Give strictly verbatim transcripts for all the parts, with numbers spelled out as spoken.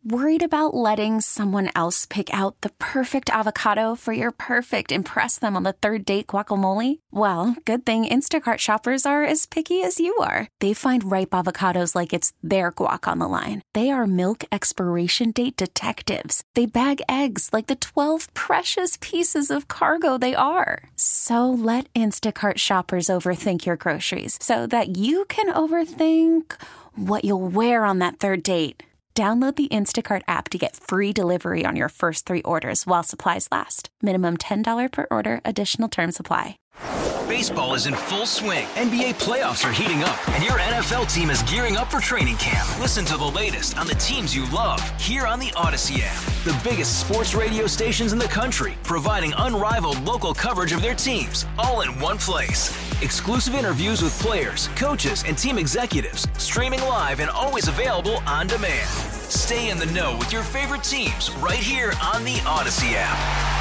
Worried about letting someone else pick out the perfect avocado for your perfect impress them on the third date guacamole? Well, good thing Instacart shoppers are as picky as you are. They find ripe avocados like it's their guac on the line. They are milk expiration date detectives. They bag eggs like the twelve precious pieces of cargo they are. So let Instacart shoppers overthink your groceries so that you can overthink what you'll wear on that third date. Download the Instacart app to get free delivery on your first three orders while supplies last. Minimum ten dollars per order. Additional terms apply. Baseball is in full swing. N B A playoffs are heating up, and your N F L team is gearing up for training camp. Listen to the latest on the teams you love here on the Odyssey app. The biggest sports radio stations in the country, providing unrivaled local coverage of their teams, all in one place. Exclusive interviews with players, coaches, and team executives, streaming live and always available on demand. Stay in the know with your favorite teams right here on the Odyssey app.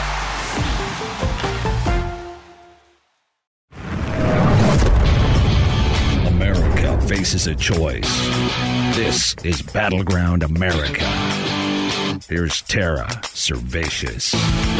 America faces a choice. This is Battleground America. Here's Tara Servatius.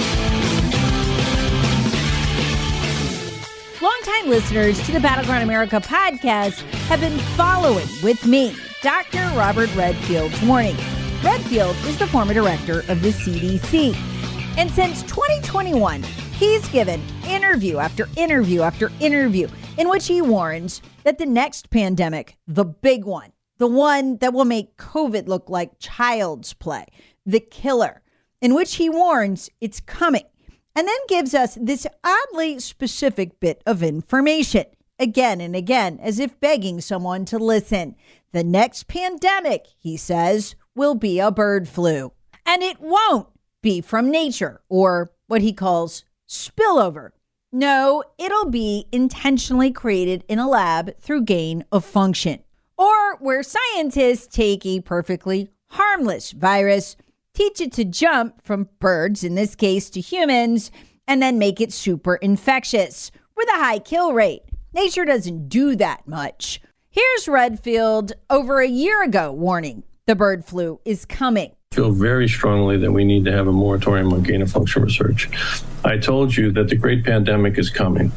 Longtime listeners to the Battleground America podcast have been following with me, Doctor Robert Redfield's warning. Redfield is the former director of the C D C. And since twenty twenty-one, he's given interview after interview after interview in which he warns that the next pandemic, the big one, the one that will make COVID look like child's play, the killer, in which he warns it's coming, and then gives us this oddly specific bit of information again and again, as if begging someone to listen. The next pandemic, he says, will be a bird flu, and it won't be from nature or what he calls spillover. No, it'll be intentionally created in a lab through gain of function, or where scientists take a perfectly harmless virus, teach it to jump from birds, in this case to humans, and then make it super infectious with a high kill rate. Nature doesn't do that much. Here's Redfield over a year ago warning the bird flu is coming. I feel very strongly that we need to have a moratorium on gain-of-function research. I told you that the great pandemic is coming.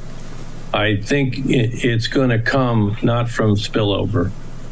I think it's going to come not from spillover.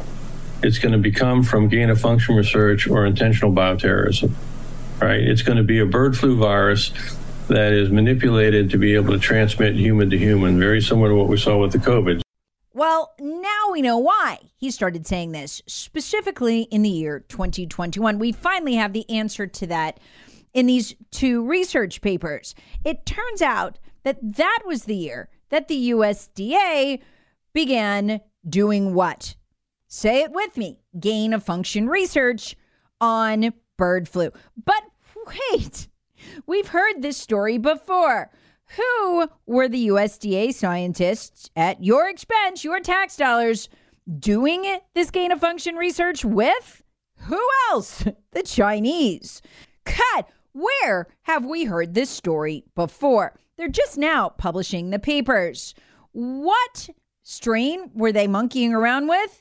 It's going to become from gain-of-function research or intentional bioterrorism. Right? It's going to be a bird flu virus that is manipulated to be able to transmit human to human, very similar to what we saw with the COVID. Well, now we know why he started saying this, specifically in the year twenty twenty-one. We finally have the answer to that in these two research papers. It turns out that that was the year that the U S D A began doing what? Say it with me. Gain of function research on bird flu. But wait, we've heard this story before. Who were the U S D A scientists at your expense, your tax dollars, doing this gain of function research with? Who else? The Chinese. God, where have we heard this story before? They're just now publishing the papers. What strain were they monkeying around with?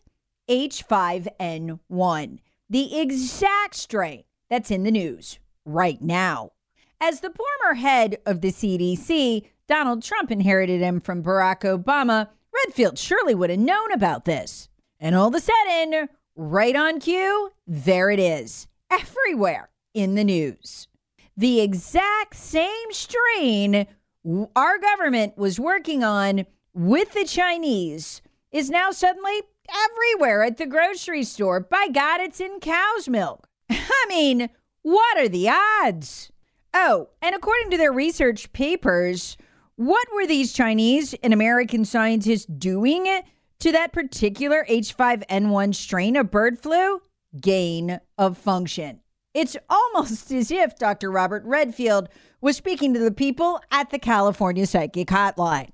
H five N one, the exact strain that's in the news right now. As the former head of the C D C, Donald Trump inherited him from Barack Obama. Redfield surely would have known about this. And all of a sudden, right on cue, there it is, everywhere in the news. The exact same strain our government was working on with the Chinese is now suddenly everywhere at the grocery store. By God, it's in cow's milk. I mean, what are the odds? Oh, and according to their research papers, what were these Chinese and American scientists doing to that particular H five N one strain of bird flu? Gain of function. It's almost as if Doctor Robert Redfield was speaking to the people at the California Psychic Hotline.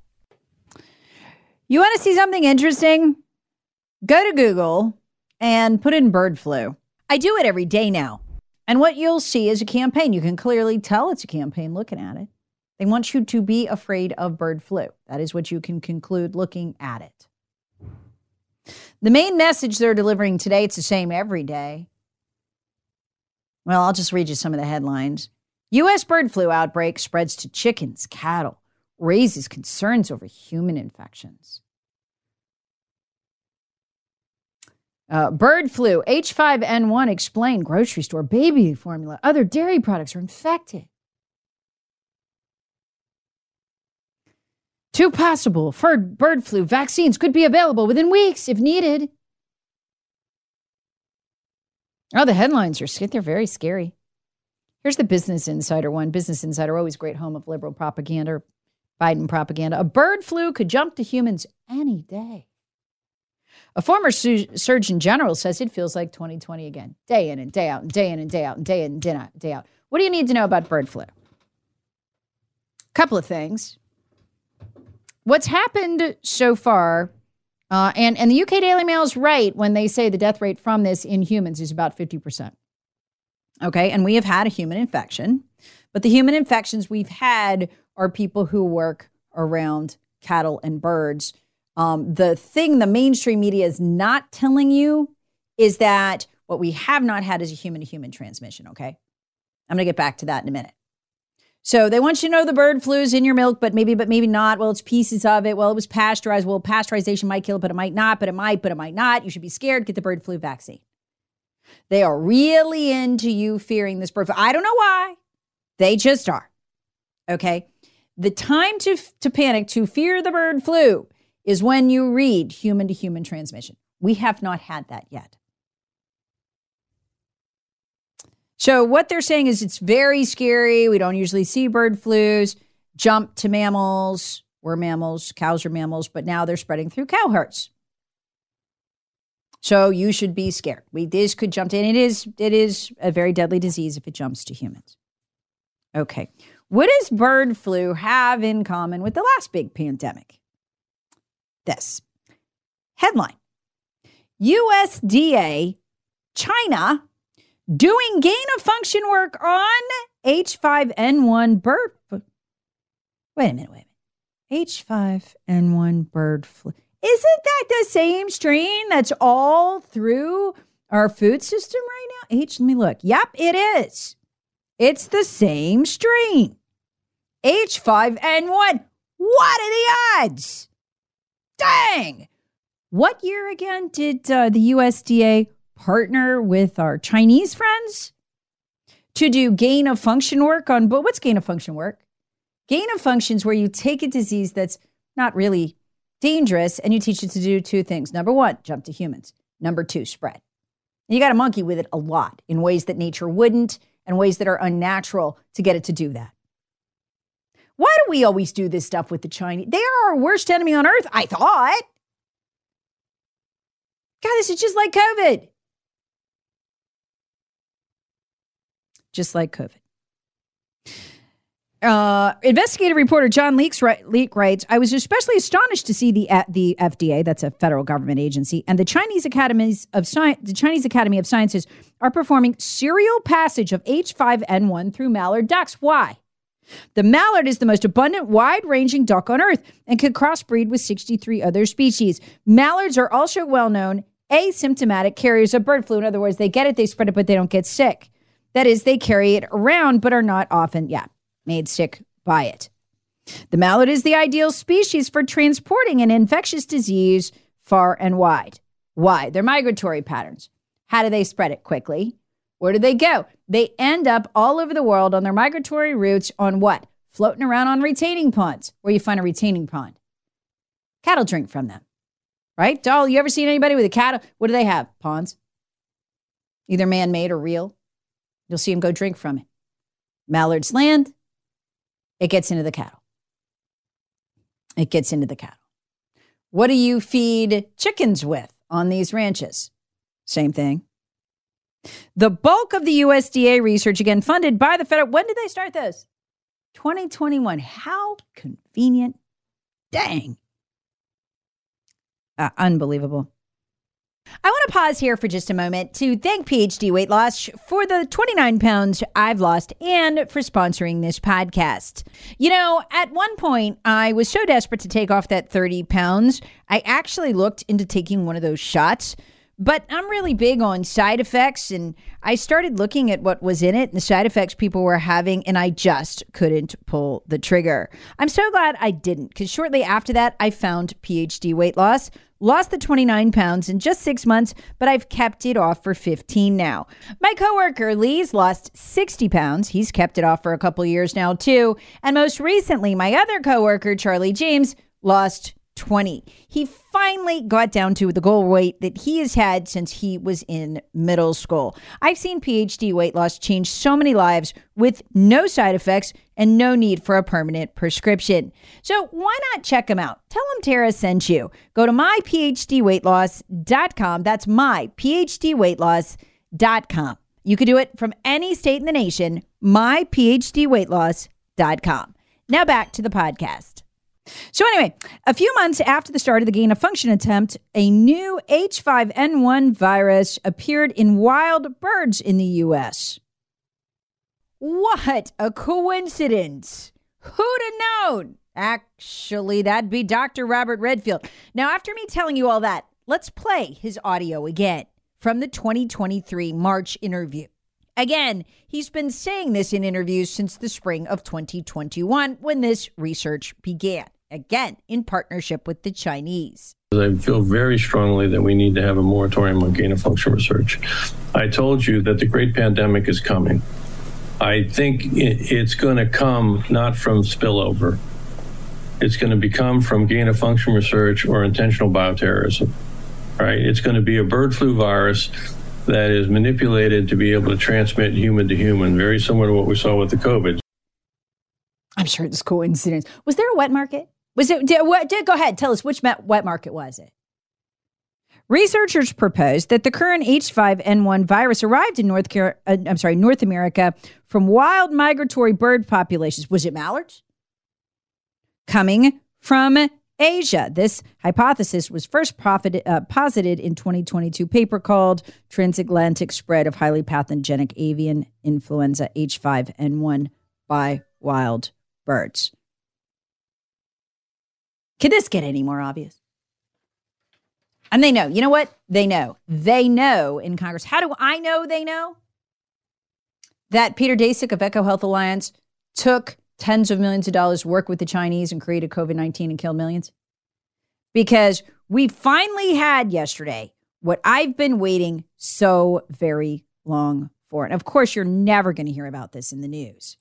You want to see something interesting? Go to Google and put in bird flu. I do it every day now. And what you'll see is a campaign. You can clearly tell it's a campaign looking at it. They want you to be afraid of bird flu. That is what you can conclude looking at it. The main message they're delivering today, it's the same every day. Well, I'll just read you some of the headlines. U S bird flu outbreak spreads to chickens, cattle, raises concerns over human infections. Uh, bird flu, H five N one explained, grocery store, baby formula, other dairy products are infected. Two possible bird flu vaccines could be available within weeks if needed. Oh, the headlines are they're very scary. Here's the Business Insider one. Business Insider, always great home of liberal propaganda, Biden propaganda. A bird flu could jump to humans any day. A former su- Surgeon General says it feels like twenty twenty again. Day in and day out and day in and day out and day in and day out. Day out. What do you need to know about bird flu? A couple of things. What's happened so far, uh, and, and the U K Daily Mail is right when they say the death rate from this in humans is about fifty percent. Okay, and we have had a human infection, but the human infections we've had are people who work around cattle and birds. Um, the thing the mainstream media is not telling you is that what we have not had is a human-to-human transmission, okay? I'm going to get back to that in a minute. So they want you to know the bird flu is in your milk, but maybe, but maybe not. Well, it's pieces of it. Well, it was pasteurized. Well, pasteurization might kill it, but it might not, but it might, but it might not. You should be scared. Get the bird flu vaccine. They are really into you fearing this bird flu. I don't know why. They just are. Okay? The time to, to panic, to fear the bird flu, is when you read human-to-human transmission. We have not had that yet. So what they're saying is it's very scary. We don't usually see bird flus jump to mammals. We're mammals. Cows are mammals. But now they're spreading through cow herds. So you should be scared. We this could jump to, and it is, it is a very deadly disease if it jumps to humans. Okay. What does bird flu have in common with the last big pandemic? This headline: U S D A, China, doing gain of function work on H five N one bird flu. Wait a minute, wait a minute. H five N one bird flu. Isn't that the same strain that's all through our food system right now? H, let me look. Yep, it is. It's the same strain. H five N one. What are the odds? Dang! What year again did uh, the U S D A partner with our Chinese friends to do gain of function work on, but what's gain of function work? Gain of function is where you take a disease that's not really dangerous and you teach it to do two things. Number one, jump to humans. Number two, spread. And you got to monkey with it a lot in ways that nature wouldn't and ways that are unnatural to get it to do that. Why do we always do this stuff with the Chinese? They are our worst enemy on earth, I thought. God, this is just like COVID. Just like COVID. Uh, investigative reporter John Leake writes, I was especially astonished to see the uh, the F D A, that's a federal government agency, and the Chinese Academies of Science, the Chinese Academy of Sciences are performing serial passage of H five N one through mallard ducks. Why? The mallard is the most abundant, wide-ranging duck on Earth and could crossbreed with sixty-three other species. Mallards are also well-known asymptomatic carriers of bird flu. In other words, they get it, they spread it, but they don't get sick. That is, they carry it around, but are not often, yeah, made sick by it. The mallard is the ideal species for transporting an infectious disease far and wide. Why? Their migratory patterns. How do they spread it quickly? Where do they go? They end up all over the world on their migratory routes on what? Floating around on retaining ponds. Where you find a retaining pond? Cattle drink from them, right? Doll, you ever seen anybody with a cattle? What do they have? Ponds. Either man-made or real. You'll see them go drink from it. Mallards land. It gets into the cattle. It gets into the cattle. What do you feed chickens with on these ranches? Same thing. The bulk of the U S D A research, again, funded by the federal. When did they start this? twenty twenty-one. How convenient. Dang. Uh, unbelievable. I want to pause here for just a moment to thank P H D Weight Loss for the twenty-nine pounds I've lost and for sponsoring this podcast. You know, at one point, I was so desperate to take off that thirty pounds, I actually looked into taking one of those shots But I'm really big on side effects, and I started looking at what was in it and the side effects people were having, and I just couldn't pull the trigger. I'm so glad I didn't, because shortly after that, I found P H D weight loss, lost the twenty-nine pounds in just six months, but I've kept it off for fifteen now. My coworker, Lee's lost sixty pounds. He's kept it off for a couple years now, too. And most recently, my other coworker, Charlie James, lost twenty. He finally got down to the goal weight that he has had since he was in middle school. I've seen P H D weight loss change so many lives with no side effects and no need for a permanent prescription. So why not check him out? Tell him Tara sent you. Go to my p h d weight loss dot com. That's my p h d weight loss dot com. You can do it from any state in the nation, my p h d weight loss dot com. Now back to the podcast. So anyway, a few months after the start of the gain-of-function attempt, a new H five N one virus appeared in wild birds in the U S. What a coincidence. Who'd have known? Actually, that'd be Doctor Robert Redfield. Now, after me telling you all that, let's play his audio again from the twenty twenty-three March interview. Again, he's been saying this in interviews since the spring of twenty twenty-one when this research began. Again, in partnership with the Chinese. I feel very strongly that we need to have a moratorium on gain-of-function research. I told you that the great pandemic is coming. I think it's going to come not from spillover. It's going to become from gain-of-function research or intentional bioterrorism, right? It's going to be a bird flu virus that is manipulated to be able to transmit human to human, very similar to what we saw with the COVID. I'm sure it's coincidence. Was there a wet market? Was it? Did, what, did, go ahead, tell us which wet market was it? Researchers proposed that the current H five N one virus arrived in North Car- uh, I'm sorry, North America from wild migratory bird populations. Was it mallards? Coming from Asia. This hypothesis was first profit, uh, posited in twenty twenty-two paper called Transatlantic Spread of Highly Pathogenic Avian Influenza H five N one by Wild Birds. Can this get any more obvious? And they know. You know what? They know. They know in Congress. How do I know they know? That Peter Daszak of EcoHealth Alliance took tens of millions of dollars to work with the Chinese and created COVID nineteen and killed millions? Because we finally had yesterday what I've been waiting so very long for. And of course, you're never going to hear about this in the news.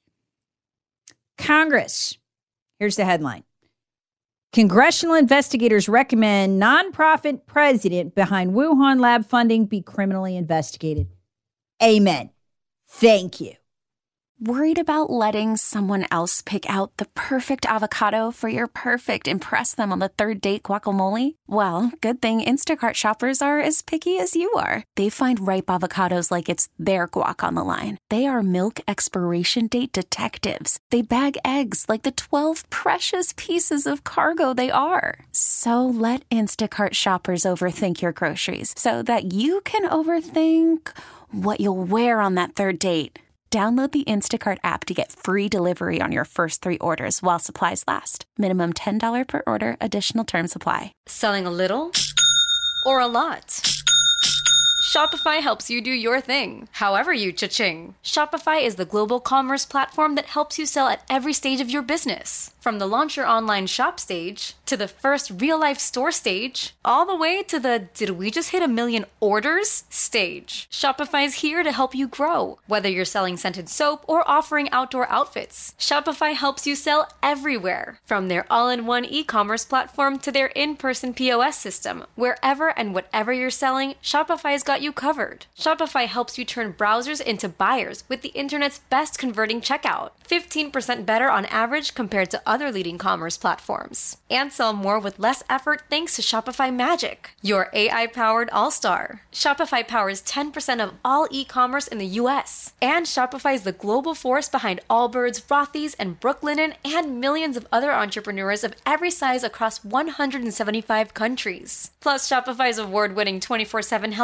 Congress, here's the headline. Congressional investigators recommend nonprofit president behind Wuhan lab funding be criminally investigated. Amen. Thank you. Worried about letting someone else pick out the perfect avocado for your perfect impress them on the third date guacamole? Well, good thing Instacart shoppers are as picky as you are. They find ripe avocados like it's their guac on the line. They are milk expiration date detectives. They bag eggs like the twelve precious pieces of cargo they are. So let Instacart shoppers overthink your groceries so that you can overthink what you'll wear on that third date. Download the Instacart app to get free delivery on your first three orders while supplies last. Minimum ten dollars per order. Additional terms apply. Selling a little or a lot? Shopify helps you do your thing, however you cha-ching. Shopify is the global commerce platform that helps you sell at every stage of your business. From the launch your online shop stage, to the first real-life store stage, all the way to the did we just hit a million orders stage. Shopify's here to help you grow. Whether you're selling scented soap or offering outdoor outfits, Shopify helps you sell everywhere. From their all-in-one e-commerce platform to their in-person P O S system, wherever and whatever you're selling, Shopify's got you covered. Shopify helps you turn browsers into buyers with the internet's best converting checkout. fifteen percent better on average compared to other leading commerce platforms. And sell more with less effort thanks to Shopify Magic, your A I-powered all-star. Shopify powers ten percent of all e-commerce in the U S. And Shopify is the global force behind Allbirds, Rothy's, and Brooklinen, and millions of other entrepreneurs of every size across one hundred seventy-five countries. Plus, Shopify's award-winning twenty-four seven help is there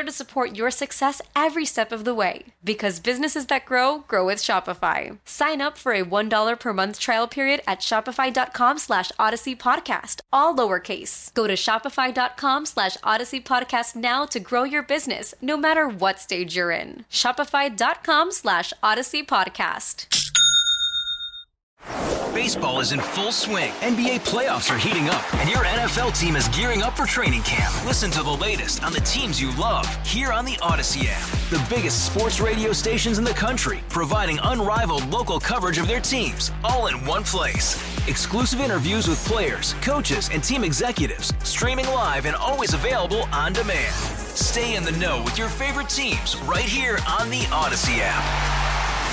there to support your success every step of the way. Because businesses that grow, grow with Shopify. Sign up for a one dollar per month trial period at shopify.com slash Odyssey Podcast, all lowercase. Go to shopify.com slash Odyssey Podcast now to grow your business, no matter what stage you're in. Shopify.com slash Odyssey Podcast. Baseball is in full swing. N B A playoffs are heating up, and your N F L team is gearing up for training camp. Listen to the latest on the teams you love here on the Odyssey app. The biggest sports radio stations in the country, providing unrivaled local coverage of their teams, all in one place. Exclusive interviews with players, coaches, and team executives, streaming live and always available on demand. Stay in the know with your favorite teams right here on the Odyssey app.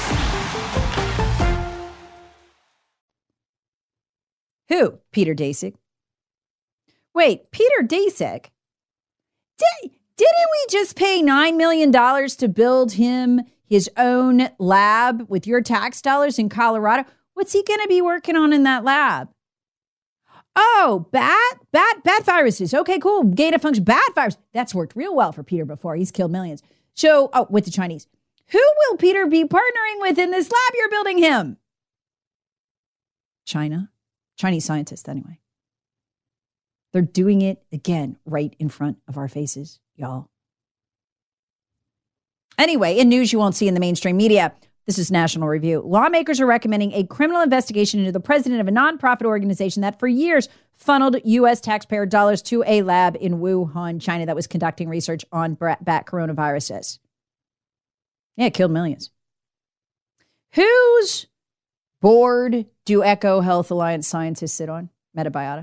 Who? Peter Daszak. Wait, Peter Daszak? Did, didn't we just pay nine million dollars to build him his own lab with your tax dollars in Colorado? What's he going to be working on in that lab? Oh, bat, bat, bat viruses. Okay, cool. Gain of function, bat virus. That's worked real well for Peter before. He's killed millions. So, oh, with the Chinese. Who will Peter be partnering with in this lab you're building him? China. Chinese scientists, anyway. They're doing it again right in front of our faces, y'all. Anyway, in news you won't see in the mainstream media, this is National Review. Lawmakers are recommending a criminal investigation into the president of a nonprofit organization that for years funneled U S taxpayer dollars to a lab in Wuhan, China, that was conducting research on bat coronaviruses. Yeah, it killed millions. Who's board do Echo Health Alliance scientists sit on? Metabiota.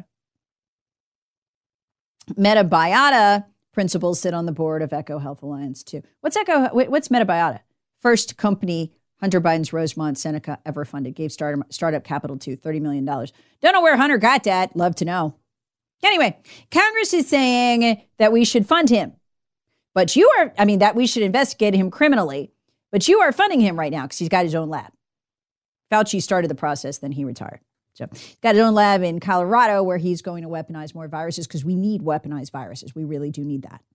Metabiota principals sit on the board of Echo Health Alliance too. What's Echo? What's Metabiota? First company Hunter Biden's Rosemont Seneca ever funded. Gave startup, startup capital to thirty million dollars. Don't know where Hunter got that. Love to know. Anyway, Congress is saying that we should fund him. But you are, I mean, that we should investigate him criminally. But you are funding him right now because he's got his own lab. Fauci started the process, then he retired. So he's got his own lab in Colorado where he's going to weaponize more viruses because we need weaponized viruses. We really do need that.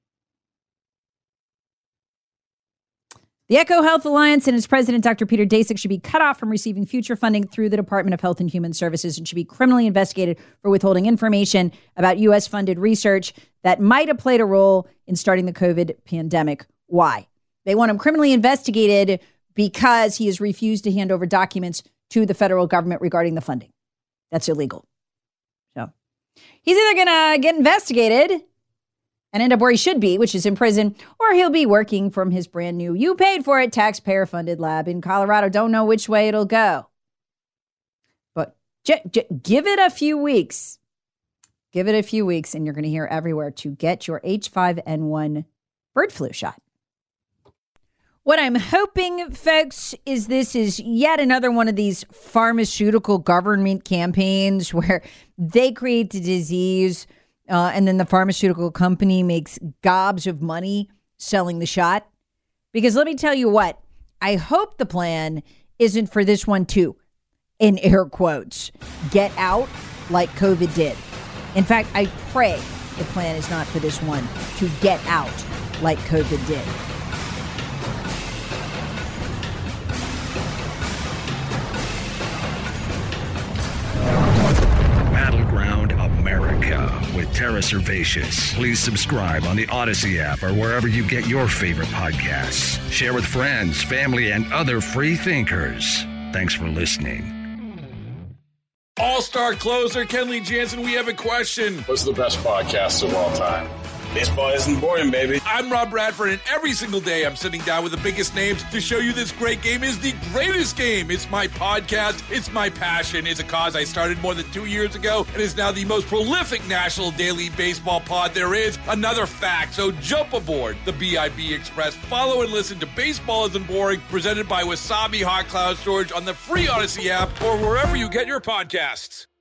The Echo Health Alliance and its president, Doctor Peter Daszak, should be cut off from receiving future funding through the Department of Health and Human Services and should be criminally investigated for withholding information about U S-funded research that might have played a role in starting the COVID pandemic. Why? They want him criminally investigated because he has refused to hand over documents to the federal government regarding the funding. That's illegal. So he's either going to get investigated and end up where he should be, which is in prison, or he'll be working from his brand new, you paid for it, taxpayer-funded lab in Colorado. Don't know which way it'll go. But j- j- give it a few weeks. Give it a few weeks, and you're going to hear everywhere to get your H five N one bird flu shot. What I'm hoping, folks, is this is yet another one of these pharmaceutical government campaigns where they create the disease uh, and then the pharmaceutical company makes gobs of money selling the shot. Because let me tell you what, I hope the plan isn't for this one too, in air quotes, get out like COVID did. In fact, I pray the plan is not for this one to get out like COVID did. Battleground America with Tara Servatius. Please subscribe on the Odyssey app or wherever you get your favorite podcasts. Share with friends, family, and other free thinkers. Thanks for listening. All-star closer Kenley Jansen, we have a question. What's the best podcast of all time? Baseball isn't boring, baby. I'm Rob Bradford, and every single day I'm sitting down with the biggest names to show you this great game is the greatest game. It's my podcast. It's my passion. It's a cause I started more than two years ago and is now the most prolific national daily baseball pod there is. Another fact. So jump aboard the B I B Express. Follow and listen to Baseball Isn't Boring, presented by Wasabi Hot Cloud Storage on the free Odyssey app or wherever you get your podcasts.